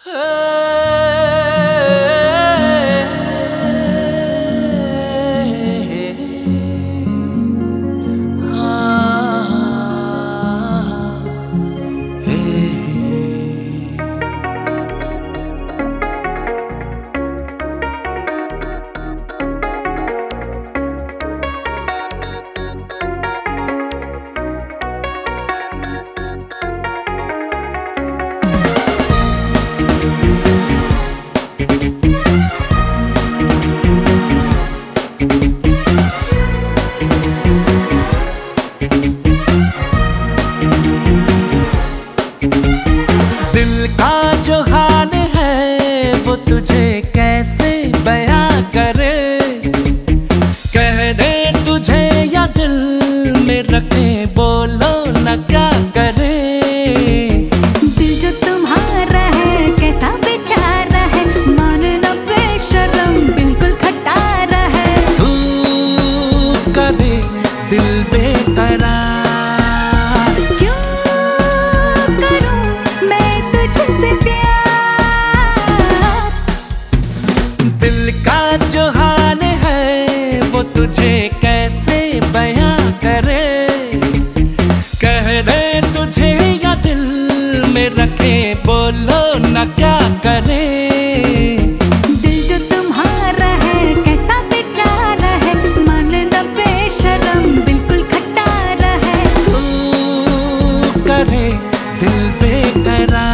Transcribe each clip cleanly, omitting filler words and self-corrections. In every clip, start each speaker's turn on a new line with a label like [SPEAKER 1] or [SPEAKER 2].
[SPEAKER 1] दिल का जो हाल है वो तुझे कैसे बयां करे, कह दे तुझे या दिल में रखे, बोलो न क्या करे।
[SPEAKER 2] दिल जो तुम्हारा है कैसा बेचारा है, मानना बेशर्म बिल्कुल खटारा है।
[SPEAKER 1] तू करे दिल बेकरार, दिल का जो हाल है वो तुझे कैसे बयां करे, कह दे तुझे या दिल में रखे, बोलो न क्या करे।
[SPEAKER 2] दिल जो तुम्हारा है कैसा बेचारा है, मानना बेशर्म बिल्कुल खटारा है।
[SPEAKER 1] तू करे दिल बेकरार,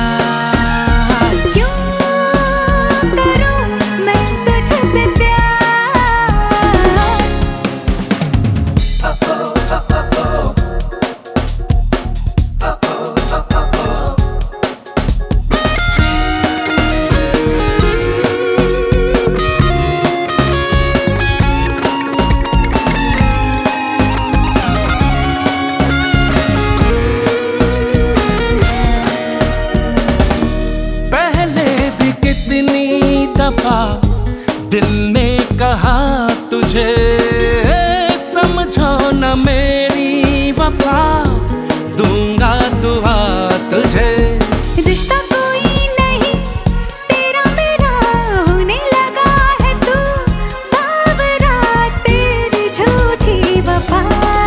[SPEAKER 1] दिल ने कहा तुझे समझो न मेरी वफा, दूंगा दुआ तुझे।
[SPEAKER 2] रिश्ता कोई नहीं तेरा मेरा होने लगा है, तू बावरा तेरी झूठी वफा।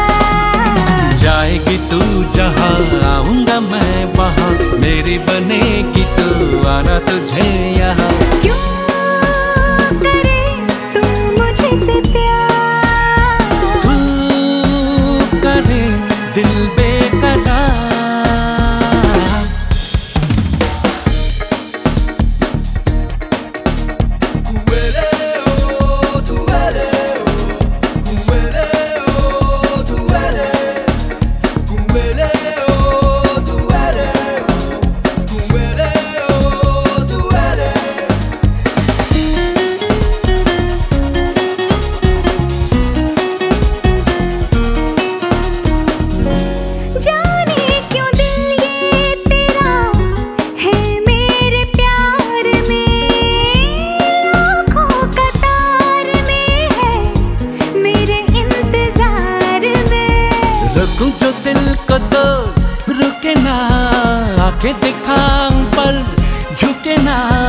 [SPEAKER 1] जाएगी तू जहाँ आऊंगा मैं वहाँ, मेरी बनेगी तू आना तुझे यहाँ। दिल बेकरार, जो दिल को तो रुके ना, आंखें दिखाऊं पर झुके ना।